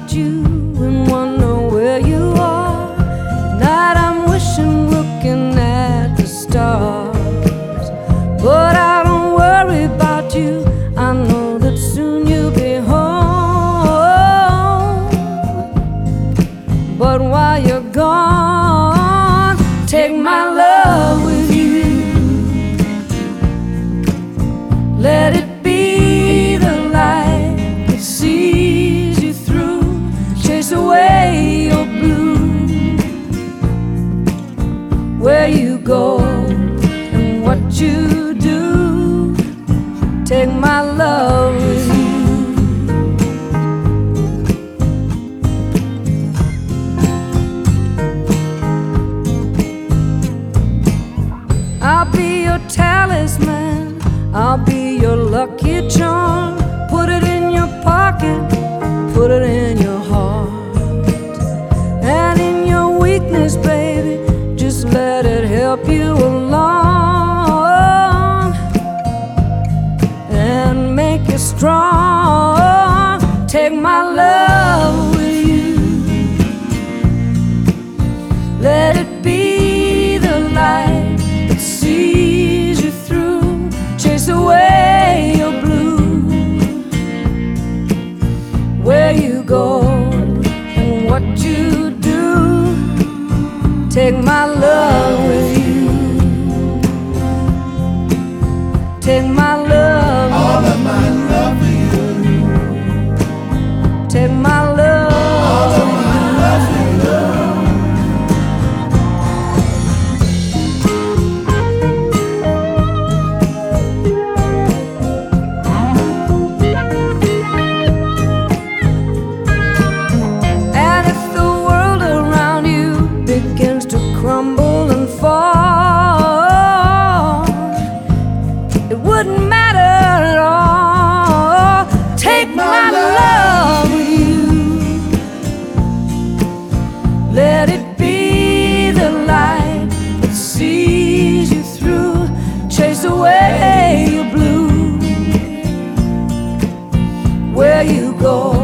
about you and wonder where you are. At night I'm wishing, looking at the stars, but I don't worry about you. I know that soon you'll be home. But while you're gone, take my love with you. Let it be the light that sees you through. Chase away your blue. Where you go and what you do, take my love with you. I'll be your talisman, I'll be your lucky charm. Put it in your pocket, put it in your heart. And in your weakness, baby, just let it help you along and make you strong. Take my love with you. Let it be the light that sees you through. Chase away your blue. Where you go and what you do, take my love with you. Take my love, all of my love for you. take my love, All of my love for you. And if the world around you begins to crumble and fall, it wouldn't matter at all. Take my love with you. Let it be the light that sees you through. Chase away your blue. Where you go